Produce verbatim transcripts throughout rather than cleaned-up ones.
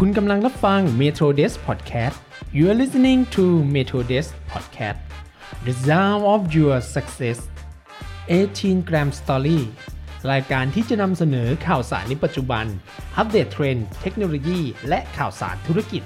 คุณกำลังรับฟัง Metro Desk Podcast You are listening to Metro Desk Podcast The Sound of Your Success สิบแปด Gram Story รายการที่จะนำเสนอข่าวสารในปัจจุบันอัปเดตเทรนด์เทคโนโลยีและข่าวสารธุรกิจ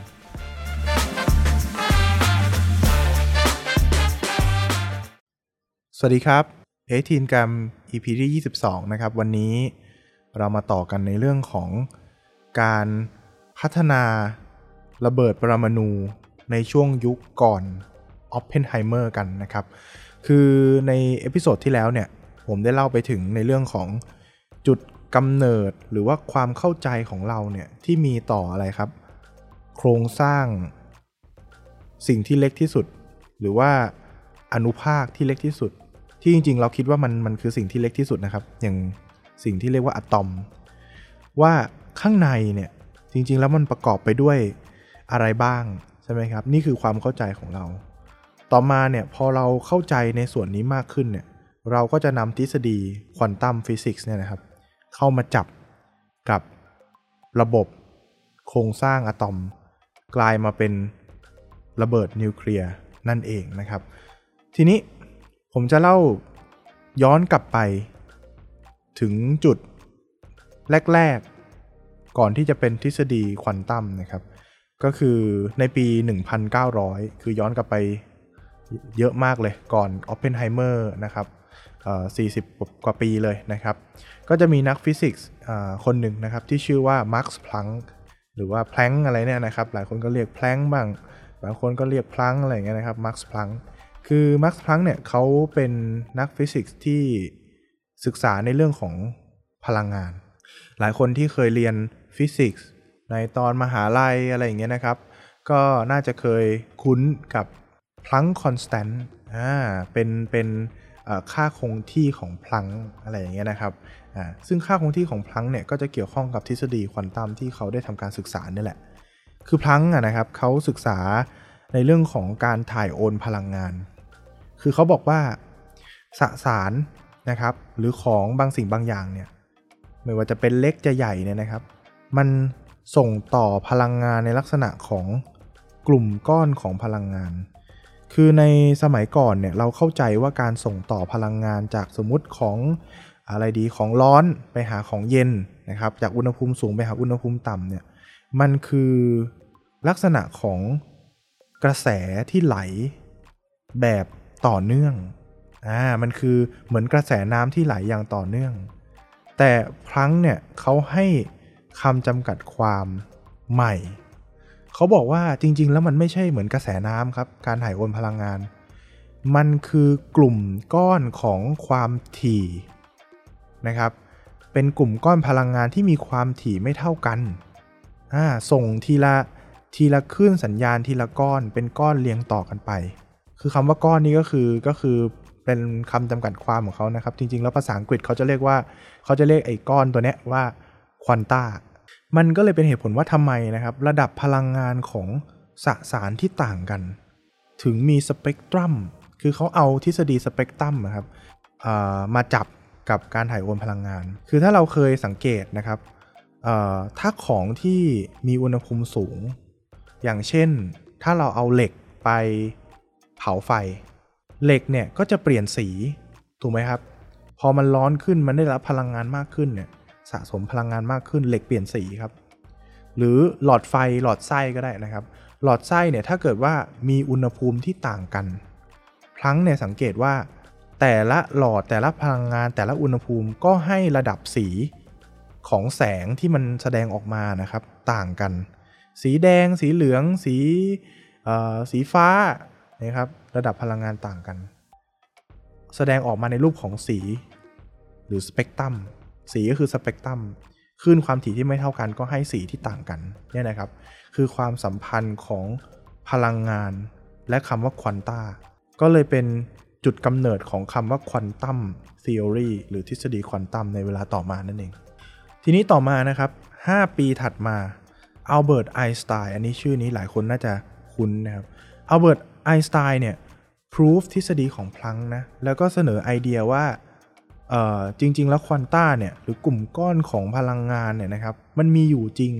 สวัสดีครับสิบแปด Gram อี พี ที่ยี่สิบสองนะครับวันนี้เรามาต่อกันในเรื่องของการพัฒนาระเบิดปรมาณูในช่วงยุคก่อนออปเพนไฮเมอร์กันนะครับคือในเอพิโซดที่แล้วเนี่ยผมได้เล่าไปถึงในเรื่องของจุดกำเนิดหรือว่าความเข้าใจของเราเนี่ยที่มีต่ออะไรครับโครงสร้างสิ่งที่เล็กที่สุดหรือว่าอนุภาคที่เล็กที่สุดที่จริงๆเราคิดว่ามันมันคือสิ่งที่เล็กที่สุดนะครับอย่างสิ่งที่เรียกว่าอะตอมว่าข้างในเนี่ยจริงๆแล้วมันประกอบไปด้วยอะไรบ้างใช่ไหมครับนี่คือความเข้าใจของเราต่อมาเนี่ยพอเราเข้าใจในส่วนนี้มากขึ้นเนี่ยเราก็จะนำทฤษฎีควอนตัมฟิสิกส์เนี่ยนะครับเข้ามาจับกับระบบโครงสร้างอะตอมกลายมาเป็นระเบิดนิวเคลียร์นั่นเองนะครับทีนี้ผมจะเล่าย้อนกลับไปถึงจุดแรกๆก่อนที่จะเป็นทฤษฎีควอนตัมนะครับก็คือในปีหนึ่งพันเก้าร้อยคือย้อนกลับไปเยอะมากเลยก่อนออปเพนไฮเมอร์นะครับเอ่อสี่สิบกว่าปีเลยนะครับก็จะมีนักฟิสิกส์อ่าคนหนึ่งนะครับที่ชื่อว่ามาร์คส์พลังก์หรือว่าแพลงก์อะไรเนี่ยนะครับหลายคนก็เรียกแพลงก์บ้างบางคนก็เรียกพลังก์อะไรอย่างเงี้ยนะครับมาร์คส์พลังก์คือมาร์คส์พลังก์เนี่ยเขาเป็นนักฟิสิกส์ที่ศึกษาในเรื่องของพลังงานหลายคนที่เคยเรียนฟิสิกส์ในตอนมหาลัยอะไรอย่างเงี้ยนะครับก็น่าจะเคยคุ้นกับพลังก์คอนสแตนต์อ่าเป็นเป็นค่าคงที่ของพลังก์อะไรอย่างเงี้ยนะครับอ่าซึ่งค่าคงที่ของพลังก์เนี่ยก็จะเกี่ยวข้องกับทฤษฎีควอนตัมที่เขาได้ทำการศึกษานี่แหละคือพลังก์อ่ะนะครับเขาศึกษาในเรื่องของการถ่ายโอนพลังงานคือเขาบอกว่าสสารนะครับหรือของบางสิ่งบางอย่างเนี่ยไม่ว่าจะเป็นเล็กจะใหญ่เนี่ยนะครับมันส่งต่อพลังงานในลักษณะของกลุ่มก้อนของพลังงานคือในสมัยก่อนเนี่ยเราเข้าใจว่าการส่งต่อพลังงานจากสมมุติของอะไรดีของร้อนไปหาของเย็นนะครับจากอุณหภูมิสูงไปหาอุณหภูมิต่ำเนี่ยมันคือลักษณะของกระแสที่ไหลแบบต่อเนื่องอ่ามันคือเหมือนกระแสน้ำที่ไหลอย่างต่อเนื่องแต่พลังก์เนี่ยเขาให้คำจำกัดความใหม่เขาบอกว่าจริงๆแล้วมันไม่ใช่เหมือนกระแสน้ำครับการถ่ายโอนพลังงานมันคือกลุ่มก้อนของความถี่นะครับเป็นกลุ่มก้อนพลังงานที่มีความถี่ไม่เท่ากันอ่าส่งทีละทีละคลื่นสัญญาณทีละก้อนเป็นก้อนเรียงต่อกันไปคือคำว่าก้อนนี้ก็คือก็คือเป็นคำจำกัดความของเขานะครับจริงๆแล้วภาษาอังกฤษเขาจะเรียกว่าเขาจะเรียกไอ้ก้อนตัวเนี้ยว่าควอนต้ามันก็เลยเป็นเหตุผลว่าทำไมนะครับระดับพลังงานของสสารที่ต่างกันถึงมีสเปกตรัมคือเขาเอาทฤษฎีสเปกตรัมนะครับมาจับกับการถ่ายโอนพลังงานคือถ้าเราเคยสังเกตนะครับถ้าของที่มีอุณหภูมิสูงอย่างเช่นถ้าเราเอาเหล็กไปเผาไฟเหล็กเนี่ยก็จะเปลี่ยนสีถูกไหมครับพอมันร้อนขึ้นมันได้รับพลังงานมากขึ้นเนี่ยสะสมพลังงานมากขึ้นเหล็กเปลี่ยนสีครับหรือหลอดไฟหลอดไส้ก็ได้นะครับหลอดไส้เนี่ยถ้าเกิดว่ามีอุณหภูมิที่ต่างกันพลังก์เนี่ยสังเกตว่าแต่ละหลอดแต่ละพลังงานแต่ละอุณหภูมิก็ให้ระดับสีของแสงที่มันแสดงออกมานะครับต่างกันสีแดงสีเหลืองสีเอ่อสีฟ้านะครับระดับพลังงานต่างกันแสดงออกมาในรูปของสีหรือสเปกตรัมสีก็คือสเปกตรัมคลื่นความถี่ที่ไม่เท่ากันก็ให้สีที่ต่างกันเนี่ยนะครับคือความสัมพันธ์ของพลังงานและคำว่าควอนต้าก็เลยเป็นจุดกำเนิดของคำว่าควอนตัมทฤษฎีหรือทฤษฎีควอนตัมในเวลาต่อมานั่นเองทีนี้ต่อมานะครับห้าปีถัดมาอัลเบิร์ตไอน์สไตน์อันนี้ชื่อนี้หลายคนน่าจะคุ้นนะครับอัลเบิร์ตไอน์สไตน์เนี่ยพิสูจทฤษฎีของพลังก์นะแล้วก็เสนอไอเดียว่าเอ่อจริงๆแล้วควอนต้าเนี่ยหรือกลุ่มก้อนของพลังงานเนี่ยนะครับมันมีอยู่จริง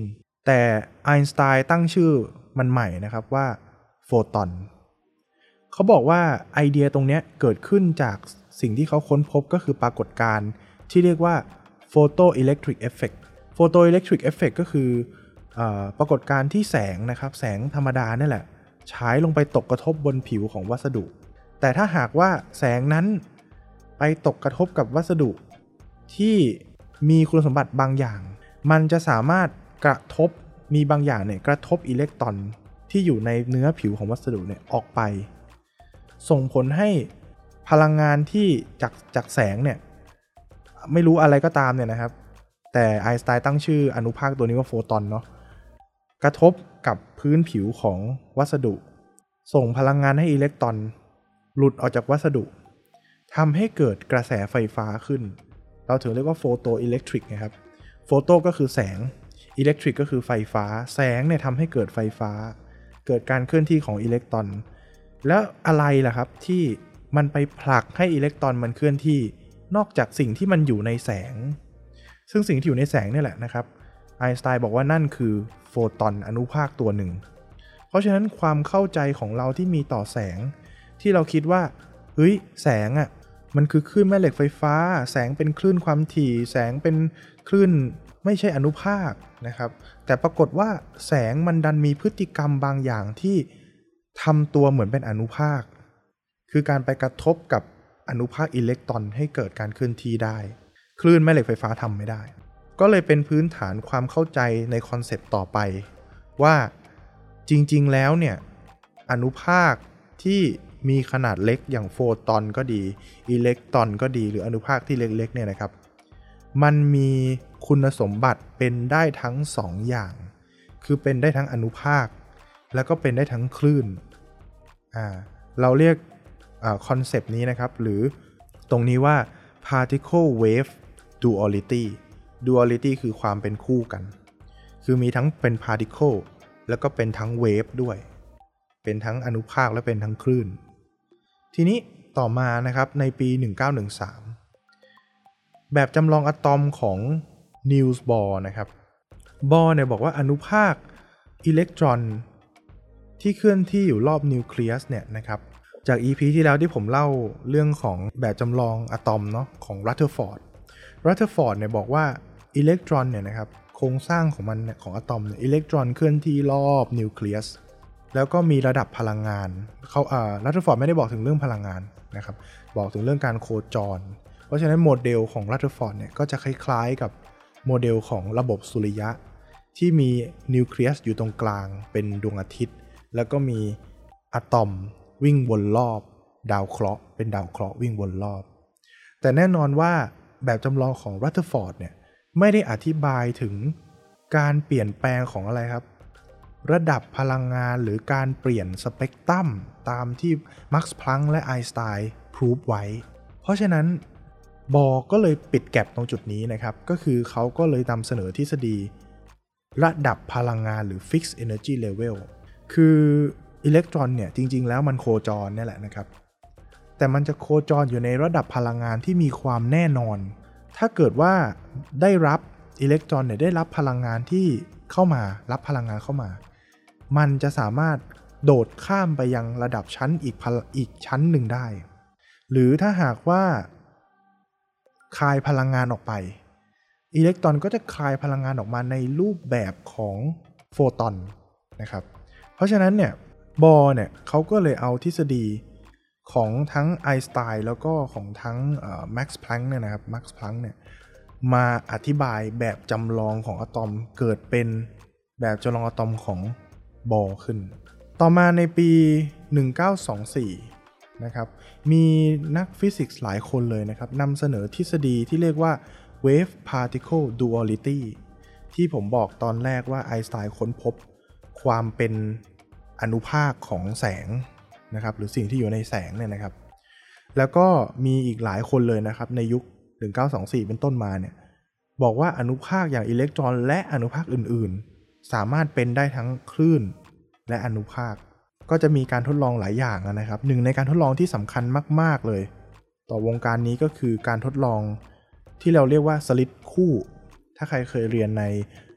แต่ไอน์สไตน์ตั้งชื่อมันใหม่นะครับว่าโฟตอนเขาบอกว่าไอเดียตรงนี้เกิดขึ้นจากสิ่งที่เขาค้นพบก็คือปรากฏการณ์ที่เรียกว่า photoelectric effect photoelectric effect ก็คือเอ่อปรากฏการณ์ที่แสงนะครับแสงธรรมดานี่แหละฉายลงไปตกกระทบบนผิวของวัสดุแต่ถ้าหากว่าแสงนั้นไปตกกระทบกับวัสดุที่มีคุณสมบัติบางอย่างมันจะสามารถกระทบมีบางอย่างเนี่ยกระทบอิเล็กตรอนที่อยู่ในเนื้อผิวของวัสดุเนี่ยออกไปส่งผลให้พลังงานที่จากจากแสงเนี่ยไม่รู้อะไรก็ตามเนี่ยนะครับแต่ไอน์สไตน์ตั้งชื่ออนุภาคตัวนี้ว่าโฟตอนเนาะกระทบกับพื้นผิวของวัสดุส่งพลังงานให้อิเล็กตรอนหลุดออกจากวัสดุทำให้เกิดกระแสไฟฟ้าขึ้นเราถึงเรียกว่าโฟโตอิเล็กทริกนะครับโฟโตก็คือแสงอิเล็กทริกก็คือไฟฟ้าแสงเนี่ยทำให้เกิดไฟฟ้าเกิดการเคลื่อนที่ของอิเล็กตรอนแล้วอะไรล่ะครับที่มันไปผลักให้อิเล็กตรอนมันเคลื่อนที่นอกจากสิ่งที่มันอยู่ในแสงซึ่งสิ่งที่อยู่ในแสงนี่แหละนะครับไอน์สไตน์บอกว่านั่นคือโฟตอนอนุภาคตัวหนึ่งเพราะฉะนั้นความเข้าใจของเราที่มีต่อแสงที่เราคิดว่าเฮ้ยแสงอ่ะมันคือคลื่นแม่เหล็กไฟฟ้าแสงเป็นคลื่นความถี่แสงเป็นคลื่นไม่ใช่อนุภาคนะครับแต่ปรากฏว่าแสงมันดันมีพฤติกรรมบางอย่างที่ทำตัวเหมือนเป็นอนุภาคคือการไปกระทบกับอนุภาคอิเล็กตรอนให้เกิดการเคลื่อนที่ได้คลื่นแม่เหล็กไฟฟ้าทำไม่ได้ก็เลยเป็นพื้นฐานความเข้าใจในคอนเซปต์ต่อไปว่าจริงๆแล้วเนี่ยอนุภาคที่มีขนาดเล็กอย่างโฟตอนก็ดีอิเล็กตรอนก็ดีหรืออนุภาคที่เล็กๆเนี่ยนะครับมันมีคุณสมบัติเป็นได้ทั้งสองอย่างคือเป็นได้ทั้งอนุภาคแล้วก็เป็นได้ทั้งคลื่นอ่าเราเรียกอ่าคอนเซปต์นี้นะครับหรือตรงนี้ว่า particle wave duality duality คือความเป็นคู่กันคือมีทั้งเป็น particle แล้วก็เป็นทั้ง wave ด้วยเป็นทั้งอนุภาคและเป็นทั้งคลื่นทีนี้ต่อมานะครับในปีหนึ่งเก้าหนึ่งสามแบบจำลองอะตอมของนิลส์บอร์นะครับบอร์เนี่ยบอกว่าอนุภาคอิเล็กตรอนที่เคลื่อนที่อยู่รอบนิวเคลียสเนี่ยนะครับจาก อี พี ที่แล้วที่ผมเล่าเรื่องของแบบจำลองอะตอมเนาะของรัตเทอร์ฟอร์ดรัตเทอร์ฟอร์ดเนี่ยบอกว่าอิเล็กตรอนเนี่ยนะครับโครงสร้างของมันเนี่ยของอะตอมเนี่ยอิเล็กตรอนเคลื่อนที่รอบนิวเคลียสแล้วก็มีระดับพลังงานเขาอ่ารัตเทอร์ฟอร์ดไม่ได้บอกถึงเรื่องพลังงานนะครับบอกถึงเรื่องการโคจรเพราะฉะนั้นโมเดลของรัตเทอร์ฟอร์ดเนี่ยก็จะคล้ายๆกับโมเดลของระบบสุริยะที่มีนิวเคลียสอยู่ตรงกลางเป็นดวงอาทิตย์แล้วก็มีอะตอมวิ่งวนรอบดาวเคราะห์เป็นดาวเคราะห์วิ่งวนรอบแต่แน่นอนว่าแบบจำลองของรัตเทอร์ฟอร์ดเนี่ยไม่ได้อธิบายถึงการเปลี่ยนแปลงของอะไรครับระดับพลังงานหรือการเปลี่ยนสเปกตรัมตามที่มักซ์ พลังก์และไอน์สไตน์พรูฟไว้เพราะฉะนั้นบอร์ก็เลยปิดแก็ปตรงจุดนี้นะครับก็คือเขาก็เลยนำเสนอทฤษฎีระดับพลังงานหรือ Fixed Energy Level คืออิเล็กตรอนเนี่ยจริงๆแล้วมันโคจรนี่แหละนะครับแต่มันจะโคจรอยู่ในระดับพลังงานที่มีความแน่นอนถ้าเกิดว่าได้รับอิเล็กตรอนเนี่ยได้รับพลังงานที่เข้ามารับพลังงานเข้ามามันจะสามารถโดดข้ามไปยังระดับชั้นอีกอีกชั้นหนึ่งได้หรือถ้าหากว่าคายพลังงานออกไปอิเล็กตรอนก็จะคายพลังงานออกมาในรูปแบบของโฟตอนนะครับเพราะฉะนั้นเนี่ยบอร์เนี่ยเขาก็เลยเอาทฤษฎีของทั้งไอน์สไตน์แล้วก็ของทั้งแม็กซ์ พลังก์เนี่ยนะครับแม็กซ์ พลังก์เนี่ยมาอธิบายแบบจำลองของอะตอมเกิดเป็นแบบจำลองอะตอมของบอร์ขึ้นต่อมาในปีหนึ่งเก้าสองสี่นะครับมีนักฟิสิกส์หลายคนเลยนะครับนำเสนอทฤษฎีที่เรียกว่า wave particle duality ที่ผมบอกตอนแรกว่าไอน์สไตน์ค้นพบความเป็นอนุภาคของแสงนะครับหรือสิ่งที่อยู่ในแสงเนี่ยนะครับแล้วก็มีอีกหลายคนเลยนะครับในยุคหนึ่งเก้าสองสี่เป็นต้นมาเนี่ยบอกว่าอนุภาคอย่างอิเล็กตรอนและอนุภาคอื่นๆสามารถเป็นได้ทั้งคลื่นและอนุภาคก็จะมีการทดลองหลายอย่างนะครับหนึ่งในการทดลองที่สำคัญมากๆเลยต่อวงการนี้ก็คือการทดลองที่เราเรียกว่าสลิตคู่ถ้าใครเคยเรียนใน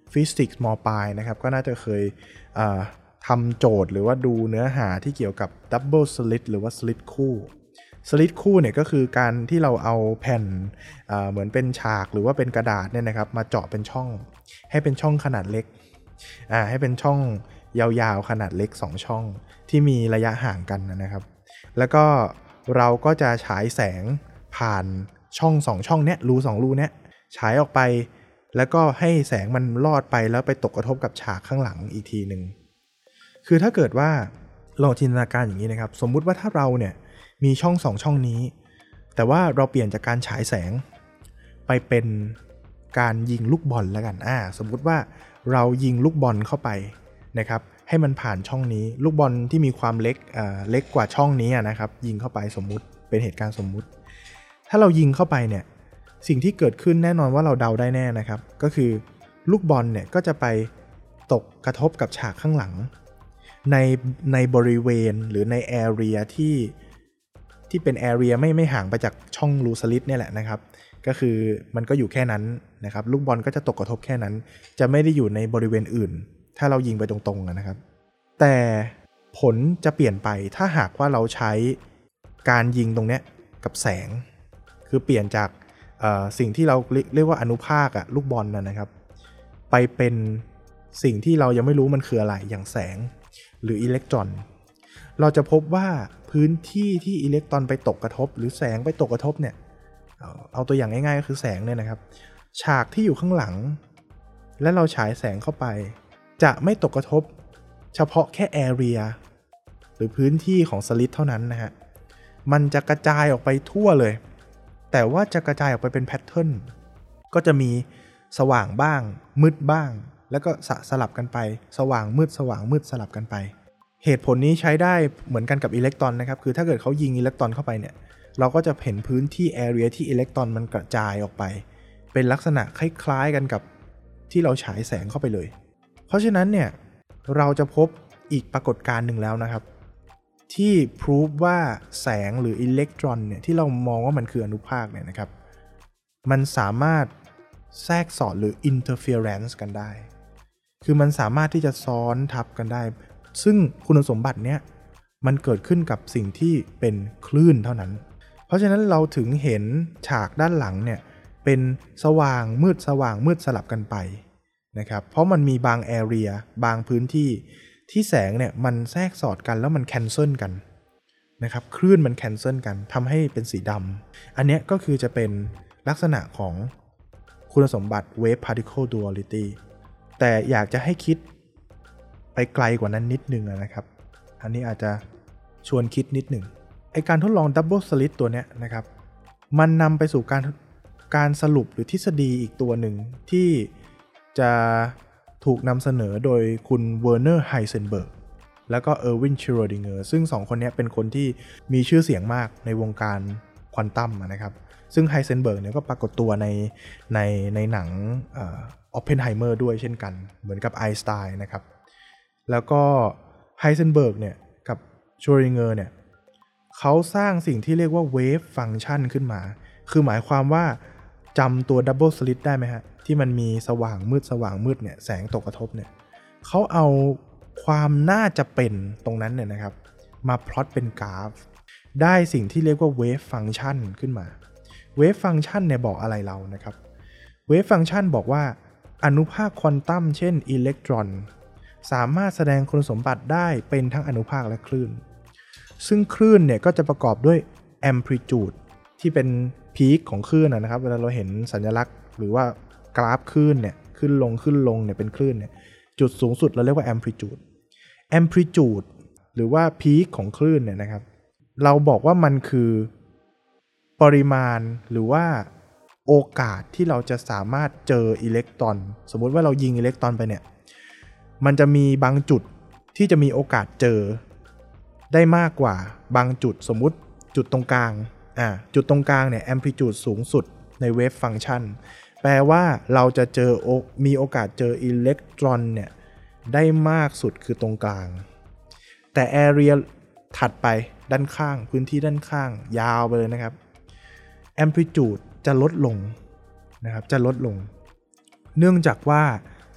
ฟิสิกส์ม.ปลายนะครับก็น่าจะเคยทำโจทย์หรือว่าดูเนื้อหาที่เกี่ยวกับ double slit หรือว่า slit คู่ slit คู่เนี่ยก็คือการที่เราเอาแผ่นเหมือนเป็นฉากหรือว่าเป็นกระดาษเนี่ยนะครับมาเจาะเป็นช่องให้เป็นช่องขนาดเล็กอ่าให้เป็นช่องยาวๆขนาดเล็กสองช่องที่มีระยะห่างกันนะครับแล้วก็เราก็จะฉายแสงผ่านช่องสองช่องเนี้ยรูสองรูเนี้ยฉายออกไปแล้วก็ให้แสงมันลอดไปแล้วไปตกกระทบกับฉากข้างหลังอีกทีนึงคือถ้าเกิดว่าลองจินตนาการอย่างนี้นะครับสมมุติว่าถ้าเราเนี่ยมีช่องสองช่องนี้แต่ว่าเราเปลี่ยนจากการฉายแสงไปเป็นการยิงลูกบอลแล้วกันอ่าสมมุติว่าเรายิงลูกบอลเข้าไปนะครับให้มันผ่านช่องนี้ลูกบอลที่มีความเล็กอ่าเล็กกว่าช่องนี้นะครับยิงเข้าไปสมมุติเป็นเหตุการณ์สมมุติถ้าเรายิงเข้าไปเนี่ยสิ่งที่เกิดขึ้นแน่นอนว่าเราเดาได้แน่นะครับก็คือลูกบอลเนี่ยก็จะไปตกกระทบกับฉากข้างหลังในในบริเวณหรือในแอเรียที่ที่เป็นแอเรียไม่ไม่ห่างไปจากช่องรูสลิตเนี่ยแหละนะครับก็คือมันก็อยู่แค่นั้นนะครับลูกบอลก็จะตกกระทบแค่นั้นจะไม่ได้อยู่ในบริเวณอื่นถ้าเรายิงไปตรงๆนะครับแต่ผลจะเปลี่ยนไปถ้าหากว่าเราใช้การยิงตรงเนี้ยกับแสงคือเปลี่ยนจากสิ่งที่เราเรียกว่าอนุภาคอะลูกบอลน่ะนะครับไปเป็นสิ่งที่เรายังไม่รู้มันคืออะไรอย่างแสงหรืออิเล็กตรอนเราจะพบว่าพื้นที่ที่อิเล็กตรอนไปตกกระทบหรือแสงไปตกกระทบเนี่ยเอาตัวอย่างง่ายๆก็คือแสงเนี่ยนะครับฉากที่อยู่ข้างหลังและเราฉายแสงเข้าไปจะไม่ตกกระทบเฉพาะแค่แอเรียหรือพื้นที่ของสลิตเท่านั้นนะฮะมันจะกระจายออกไปทั่วเลยแต่ว่าจะกระจายออกไปเป็นแพทเทิร์นก็จะมีสว่างบ้างมืดบ้างแล้วก็สลับกันไปสว่างมืดสว่างมืดสลับกันไปเหตุผลนี้ใช้ได้เหมือนกันกับอิเล็กตรอนนะครับคือถ้าเกิดเขายิงอิเล็กตรอนเข้าไปเนี่ยเราก็จะเห็นพื้นที่แอเรียที่อิเล็กตรอนมันกระจายออกไปเป็นลักษณะคล้ายๆกันกับที่เราฉายแสงเข้าไปเลยเพราะฉะนั้นเนี่ยเราจะพบอีกปรากฏการณ์หนึ่งแล้วนะครับที่พิสูจว่าแสงหรืออิเล็กตรอนเนี่ยที่เรามองว่ามันคืออนุภาคเนี่ยนะครับมันสามารถแทรกสอดหรือ interference กันได้คือมันสามารถที่จะซ้อนทับกันได้ซึ่งคุณสมบัติเนี้ยมันเกิดขึ้นกับสิ่งที่เป็นคลื่นเท่านั้นเพราะฉะนั้นเราถึงเห็นฉากด้านหลังเนี่ยเป็นสว่างมืดสว่างมืดสลับกันไปนะครับเพราะมันมีบางแอเรียบางพื้นที่ที่แสงเนี่ยมันแทรกสอดกันแล้วมันแคนเซิลกันนะครับคลื่นมันแคนเซิลกันทำให้เป็นสีดำอันนี้ก็คือจะเป็นลักษณะของคุณสมบัติ Wave Particle Duality แต่อยากจะให้คิดไปไกลกว่านั้นนิดนึงนะครับอันนี้อาจจะชวนคิดนิดหนึ่งไอการทดลอง Double Slit ตัวเนี้ยนะครับมันนำไปสู่การการสรุปหรือทฤษฎีอีกตัวหนึ่งที่จะถูกนำเสนอโดยคุณเวอร์เนอร์ไฮเซนเบิร์กแล้วก็เออร์วิน ชโรดิงเกอร์ซึ่งสองคนนี้เป็นคนที่มีชื่อเสียงมากในวงการควอนตัมนะครับซึ่งไฮเซนเบิร์กเนี่ยก็ปรากฏตัวในในในหนังเอ่อออปเพนไฮเมอร์ด้วยเช่นกันเหมือนกับไอน์สไตน์นะครับแล้วก็ไฮเซนเบิร์กเนี่ยกับชโรดิงเกอร์เนี่ยเขาสร้างสิ่งที่เรียกว่าเวฟฟังก์ชันขึ้นมาคือหมายความว่าจำตัวดับเบิลสลิตได้ไหมฮะที่มันมีสว่างมืดสว่างมืดเนี่ยแสงตกกระทบเนี่ยเขาเอาความน่าจะเป็นตรงนั้นเนี่ยนะครับมาพลอตเป็นกราฟได้สิ่งที่เรียกว่าเวฟฟังก์ชันขึ้นมาเวฟฟังก์ชันเนี่ยบอกอะไรเรานะครับเวฟฟังก์ชันบอกว่าอนุภาคควอนตัมเช่นอิเล็กตรอนสามารถแสดงคุณสมบัติได้เป็นทั้งอนุภาคและคลื่นซึ่งคลื่นเนี่ยก็จะประกอบด้วยแอมพลิจูดที่เป็นพีคของคลื่นนะครับเวลาเราเห็นสัญลักษณ์หรือว่ากราฟคลื่นเนี่ยขึ้นลงขึ้นลงเนี่ยเป็นคลื่นเนี่ยจุดสูงสุดเราเรียกว่าแอมพลิจูดแอมพลิจูดหรือว่าพีคของคลื่นเนี่ยนะครับเราบอกว่ามันคือปริมาณหรือว่าโอกาสที่เราจะสามารถเจออิเล็กตรอนสมมุติว่าเรายิงอิเล็กตรอนไปเนี่ยมันจะมีบางจุดที่จะมีโอกาสเจอได้มากกว่าบางจุดสมมุติจุดตรงกลางอ่าจุดตรงกลางเนี่ยแอมพลิจูดสูงสุดในเวฟฟังก์ชันแปลว่าเราจะเจอมีโอกาสเจออิเล็กตรอนเนี่ยได้มากสุดคือตรงกลางแต่แอเรียถัดไปด้านข้างพื้นที่ด้านข้างยาวไปเลยนะครับแอมพลิจูดจะลดลงนะครับจะลดลงเนื่องจากว่า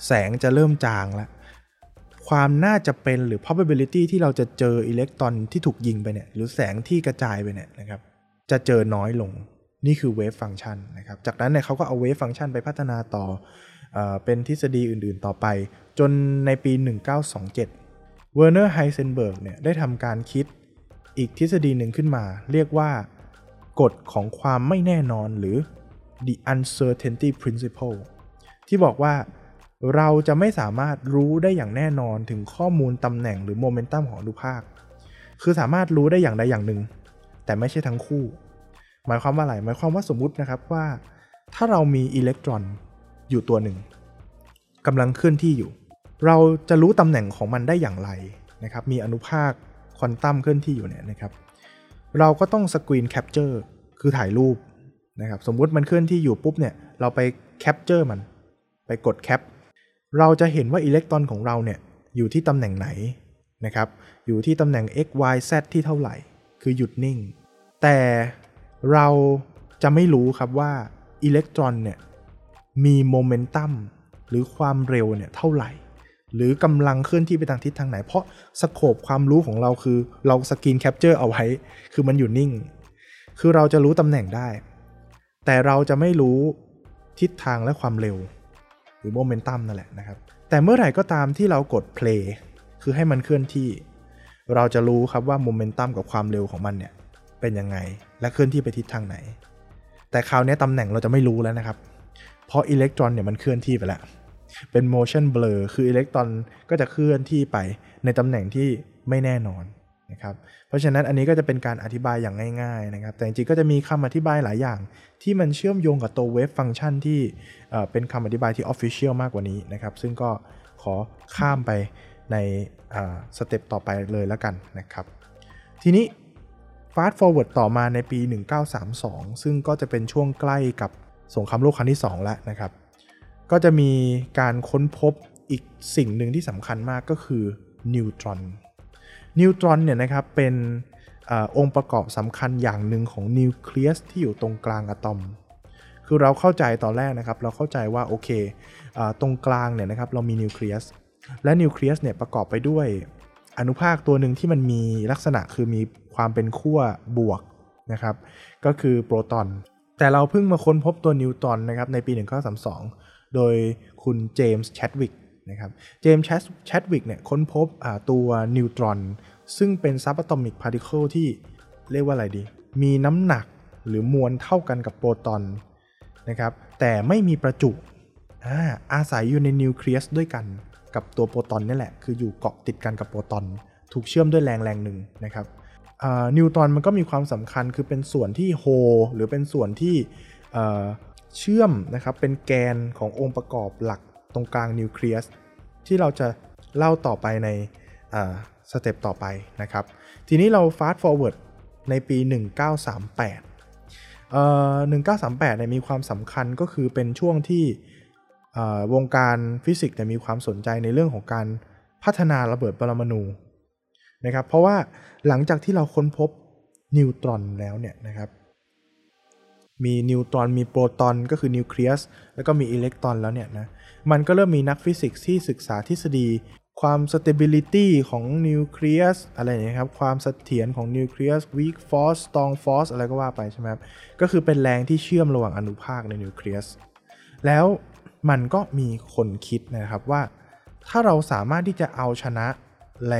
แสงจะเริ่มจางแล้วความน่าจะเป็นหรือ probability ที่เราจะเจออิเล็กตรอนที่ถูกยิงไปเนี่ยหรือแสงที่กระจายไปเนี่ยนะครับจะเจอน้อยลงนี่คือ wave function นะครับจากนั้นเนี่ยเขาก็เอา wave function ไปพัฒนาต่อเอ่อเป็นทฤษฎีอื่นๆต่อไปจนในปีหนึ่งพันเก้าร้อยยี่สิบเจ็ดเวอร์เนอร์ไฮเซนเบิร์กเนี่ยได้ทำการคิดอีกทฤษฎีหนึ่งขึ้นมาเรียกว่ากฎของความไม่แน่นอนหรือ the uncertainty principle ที่บอกว่าเราจะไม่สามารถรู้ได้อย่างแน่นอนถึงข้อมูลตำแหน่งหรือโมเมนตัมของอนุภาคคือสามารถรู้ได้อย่างใดอย่างหนึ่งแต่ไม่ใช่ทั้งคู่หมายความว่าอะไรหมายความว่าสมมุตินะครับว่าถ้าเรามีอิเล็กตรอนอยู่ตัวหนึ่งกำลังเคลื่อนที่อยู่เราจะรู้ตำแหน่งของมันได้อย่างไรนะครับมีอนุภาคควอนตัมเคลื่อนที่อยู่เนี่ยนะครับเราก็ต้องสกรีนแคปเจอร์คือถ่ายรูปนะครับสมมุติมันเคลื่อนที่อยู่ปุ๊บเนี่ยเราไปแคปเจอร์มันไปกดแคปเราจะเห็นว่าอิเล็กตรอนของเราเนี่ยอยู่ที่ตำแหน่งไหนนะครับอยู่ที่ตำแหน่ง x y z ที่เท่าไหร่คือหยุดนิ่งแต่เราจะไม่รู้ครับว่าอิเล็กตรอนเนี่ยมีโมเมนตัมหรือความเร็วเนี่ยเท่าไหร่หรือกำลังเคลื่อนที่ไปทางทิศทางไหนเพราะสโคปความรู้ของเราคือเราสกรีนแคปเจอร์เอาไว้คือมันอยู่นิ่งคือเราจะรู้ตำแหน่งได้แต่เราจะไม่รู้ทิศทางและความเร็วหรือโมเมนตัมนั่นแหละนะครับแต่เมื่อไหร่ก็ตามที่เรากด play คือให้มันเคลื่อนที่เราจะรู้ครับว่าโมเมนตัมกับความเร็วของมันเนี่ยเป็นยังไงและเคลื่อนที่ไปทิศทางไหนแต่คราวนี้ตำแหน่งเราจะไม่รู้แล้วนะครับเพราะอิเล็กตรอนเนี่ยมันเคลื่อนที่ไปแล้วเป็น motion blur คืออิเล็กตรอนก็จะเคลื่อนที่ไปในตำแหน่งที่ไม่แน่นอนนะครับเพราะฉะนั้นอันนี้ก็จะเป็นการอธิบายอย่างง่ายๆนะครับแต่จริงๆก็จะมีคำอธิบายหลายอย่างที่มันเชื่อมโยงกับตัว wave function ที่เอ่อเป็นคำอธิบายที่ official มากกว่านี้นะครับซึ่งก็ขอข้ามไปในสเต็ปต่อไปเลยแล้วกันนะครับทีนี้ fast forward ต่อมาในปีหนึ่งพันเก้าร้อยสามสิบสองซึ่งก็จะเป็นช่วงใกล้กับสงครามโลกครั้งที่สองแล้วนะครับก็จะมีการค้นพบอีกสิ่งหนึ่งที่สำคัญมากก็คือนิวตรอนนิวตรอนเนี่ยนะครับเป็นอองค์ประกอบสำคัญอย่างหนึ่งของนิวเคลียสที่อยู่ตรงกลางอะตอมคือเราเข้าใจตอนแรกนะครับเราเข้าใจว่าโอเคตรงกลางเนี่ยนะครับเรามีนิวเคลียสและนิวเคลียสเนี่ยประกอบไปด้วยอนุภาคตัวหนึ่งที่มันมีลักษณะคือมีความเป็นขั้วบวกนะครับก็คือโปรตอนแต่เราเพิ่งมาค้นพบตัวนิวตรอนนะครับในปีหนึ่งพันเก้าร้อยสามสิบสองโดยคุณเจมส์แชดวิกนะครับเจมส์แชดวิกเนี่ยค้นพบตัวนิวตรอนซึ่งเป็นซับอะตอมิกพาร์ติเคิลที่เรียกว่าอะไรดีมีน้ำหนักหรือมวลเท่ากันกับโปรตอนนะครับแต่ไม่มีประจุ อา อาศัยอยู่ในนิวเคลียสด้วยกันกับตัวโปรตอนนี่แหละคืออยู่เกาะติดกันกับโปรตอนถูกเชื่อมด้วยแรงแรงหนึ่งนะครับนิวตรอนมันก็มีความสำคัญคือเป็นส่วนที่โฮหรือเป็นส่วนที่เชื่อมนะครับเป็นแกนขององค์ประกอบหลักตรงกลางนิวเคลียสที่เราจะเล่าต่อไปในสเต็ปต่อไปนะครับทีนี้เรา fast forward ในปีหนึ่งพันเก้าร้อยสามสิบแปดเอ่อหนึ่งพันเก้าร้อยสามสิบแปดเนี่ยมีความสำคัญก็คือเป็นช่วงที่วงการฟิสิกส์เนี่ยมีความสนใจในเรื่องของการพัฒนาระเบิดปรมาณูนะครับเพราะว่าหลังจากที่เราค้นพบนิวตรอนแล้วเนี่ยนะครับมีนิวตรอนมีโปรตอนก็คือนิวเคลียสแล้วก็มีอิเล็กตรอนแล้วเนี่ยนะมันก็เริ่มมีนักฟิสิกส์ที่ศึกษาทฤษฎีความ stability ของนิวเคลียสอะไรอย่างเงี้ยครับความเสถียรของนิวเคลียส weak force strong force อะไรก็ว่าไปใช่ไหมครับก็คือเป็นแรงที่เชื่อมระหว่างอนุภาคในนิวเคลียสแล้วมันก็มีคนคิดนะครับว่าถ้าเราสามารถที่จะเอาชนะแรง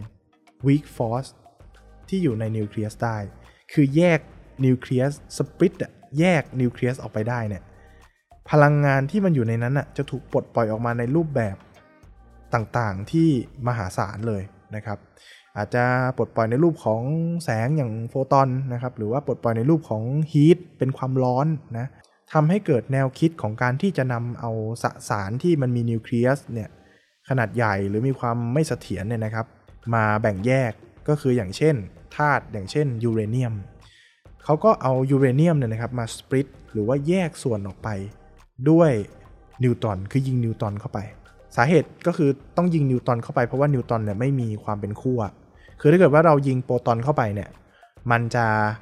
weak force ที่อยู่ในนิวเคลียสได้คือแยกนิวเคลียสสปลิตอะแยกนิวเคลียสออกไปได้เนี่ยพลังงานที่มันอยู่ในนั้นอะจะถูกปลดปล่อยออกมาในรูปแบบต่างๆที่มหาศาลเลยนะครับอาจจะปลดปล่อยในรูปของแสงอย่างโฟตอนนะครับหรือว่าปลดปล่อยในรูปของฮีทเป็นความร้อนนะทำให้เกิดแนวคิดของการที่จะนำเอาสสารที่มันมีนิวเคลียสเนี่ยขนาดใหญ่หรือมีความไม่เสถียรเนี่ยนะครับมาแบ่งแยกก็คืออย่างเช่นธาตุอย่างเช่นยูเรเนียมเขาก็เอายูเรเนียมเนี่ยนะครับมาสปลิตหรือว่าแยกส่วนออกไปด้วยนิวตรอนคือยิงนิวตรอนเข้าไปสาเหตุก็คือต้องยิงนิวตรอนเข้าไปเพราะว่านิวตรอนเนี่ยไม่มีความเป็นขั้วคือถ้าเกิดว่าเรายิงโปรตอนเข้าไปเนี่ยมันจะ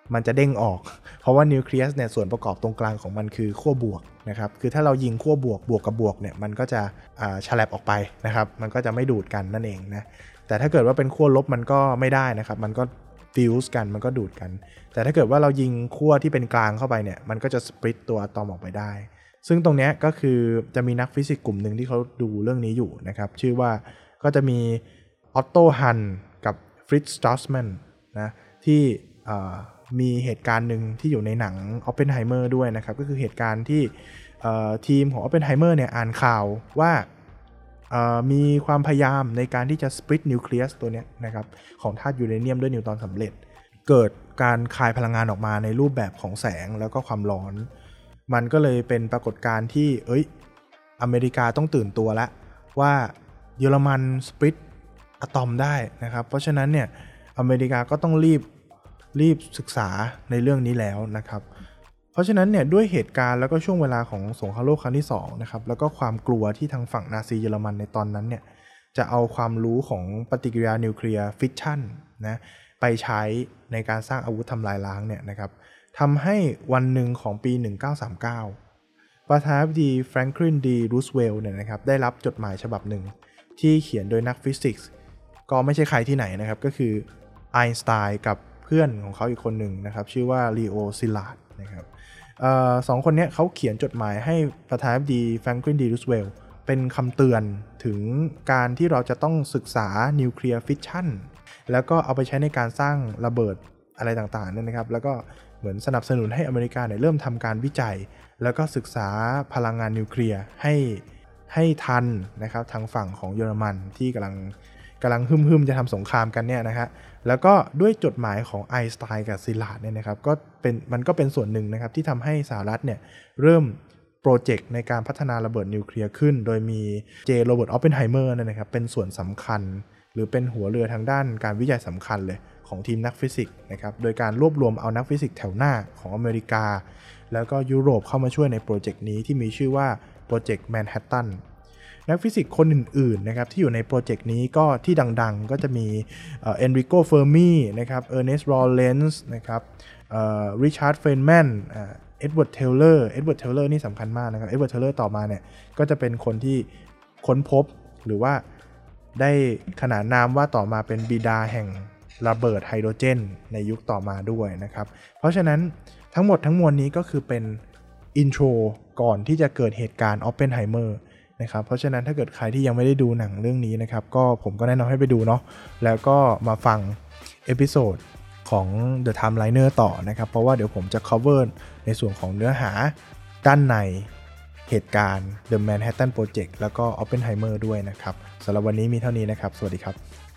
มันจะเด้งออกเพราะว่านิวเคลียสเนี่ยส่วนประกอบตรงกลางของมันคือขั้วบวกนะครับคือถ้าเรายิงขั้วบวกบวกกับบวกเนี่ยมันก็จะอ่าฉลับออกไปนะครับมันก็จะไม่ดูดกันนั่นเองนะแต่ถ้าเกิดว่าเป็นขั้วลบมันก็ไม่ได้นะครับมันก็ฟิวส์กันมันก็ดูดกันแต่ถ้าเกิดว่าเรายิงขั้วที่เป็นกลางเข้าไปเนี่ยมันก็จะสปลิตตัวอะตอมออกไปได้ซึ่งตรงนี้ก็คือจะมีนักฟิสิกส์กลุ่มหนึ่งที่เขาดูเรื่องนี้อยู่นะครับชื่อว่าก็จะมีออตโตฮันกับฟริตซ์สตรัสแมนนะที่มีเหตุการณ์หนึ่งที่อยู่ในหนัง Oppenheimer ด้วยนะครับก็คือเหตุการณ์ที่ทีมของ Oppenheimer เนี่ยอ่านข่าวว่ามีความพยายามในการที่จะสปลิตนิวเคลียสตัวนี้นะครับของธาตุยูเรเนียมด้วยนิวตรอนสำเร็จเกิดการคายพลังงานออกมาในรูปแบบของแสงแล้วก็ความร้อนมันก็เลยเป็นปรากฏการณ์ที่เอ้ยอเมริกาต้องตื่นตัวแล้วว่าเยอรมันสปลิตอะตอมได้นะครับเพราะฉะนั้นเนี่ยอเมริกาก็ต้องรีบรีบศึกษาในเรื่องนี้แล้วนะครับเพราะฉะนั้นเนี่ยด้วยเหตุการณ์แล้วก็ช่วงเวลาของสงครามโลกครั้งที่สองนะครับแล้วก็ความกลัวที่ทางฝั่งนาซีเยอรมันในตอนนั้นเนี่ยจะเอาความรู้ของปฏิกิริยานิวเคลียร์ฟิชชั่นนะไปใช้ในการสร้างอาวุธทำลายล้างเนี่ยนะครับทำให้วันหนึ่งของปีหนึ่งพันเก้าร้อยสามสิบเก้าประธานาธิบดีแฟรงคลินดีรูสเวลล์เนี่ยนะครับได้รับจดหมายฉบับหนึ่งที่เขียนโดยนักฟิสิกส์ก็ไม่ใช่ใครที่ไหนนะครับก็คือไอน์สไตน์กับเพื่อนของเขาอีกคนหนึ่งนะครับชื่อว่าลีโอซิลาร์ดนะครับเอ่อสองคนนี้เขาเขียนจดหมายให้ประธานาธิบดีแฟรงคลินดีรูสเวลล์เป็นคำเตือนถึงการที่เราจะต้องศึกษานิวเคลียร์ฟิชชั่นแล้วก็เอาไปใช้ในการสร้างระเบิดอะไรต่างๆนั่นนะครับแล้วก็เหมือนสนับสนุนให้อเมริกาเนี่ยเริ่มทำการวิจัยแล้วก็ศึกษาพลังงานนิวเคลียร์ให้ให้ทันนะครับทางฝั่งของเยอรมันที่กำลังกำลังหึ่มๆจะทำสงครามกันเนี่ยนะฮะแล้วก็ด้วยจดหมายของไอน์สไตน์กับซิลาร์ดเนี่ยนะครับก็เป็นมันก็เป็นส่วนหนึ่งนะครับที่ทำให้สหรัฐเนี่ยเริ่มโปรเจกต์ในการพัฒนาระเบิดนิวเคลียร์ขึ้นโดยมีเจโรเบิร์ตออปเพนไฮเมอร์นะครับเป็นส่วนสำคัญหรือเป็นหัวเรือทางด้านการวิจัยสำคัญเลยของทีมนักฟิสิกส์นะครับโดยการรวบรวมเอานักฟิสิกส์แถวหน้าของอเมริกาแล้วก็ยุโรปเข้ามาช่วยในโปรเจกต์นี้ที่มีชื่อว่าโปรเจกต์แมนฮัตตันนักฟิสิกส์คนอื่นๆนะครับที่อยู่ในโปรเจกต์นี้ก็ที่ดังๆก็จะมีเอ็นริโกเฟอร์มีนะครับเออร์เนสต์รอเลนส์นะครับเอ่อริชาร์ดเฟนแมนเอ็ดเวิร์ดเทเลอร์เอ็ดเวิร์ดเทเลอร์นี่สำคัญมากนะครับเอ็ดเวิร์ดเทเลอร์ต่อมาเนี่ยก็จะเป็นคนที่ค้นพบหรือว่าได้ขนานนามว่าต่อมาเป็นบิดาแห่งระเบิดไฮโดรเจนในยุคต่อมาด้วยนะครับเพราะฉะนั้นทั้งหมดทั้งมวลนี้ก็คือเป็นอินโทรก่อนที่จะเกิดเหตุการณ์ออปเพนไฮเมอร์นะครับเพราะฉะนั้นถ้าเกิดใครที่ยังไม่ได้ดูหนังเรื่องนี้นะครับก็ผมก็แนะนำให้ไปดูเนาะแล้วก็มาฟังเอพิโซดของ The Timeliner ต่อนะครับเพราะว่าเดี๋ยวผมจะ cover ในส่วนของเนื้อหาด้านในเหตุการณ์ The Manhattan Project แล้วก็ Oppenheimer ด้วยนะครับสำหรับวันนี้มีเท่านี้นะครับสวัสดีครับ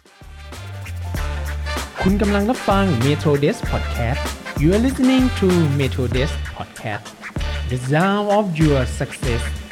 คุณกำลังรับฟัง Metro Desk Podcast You are listening to Metro Desk Podcast The Sound of Your Success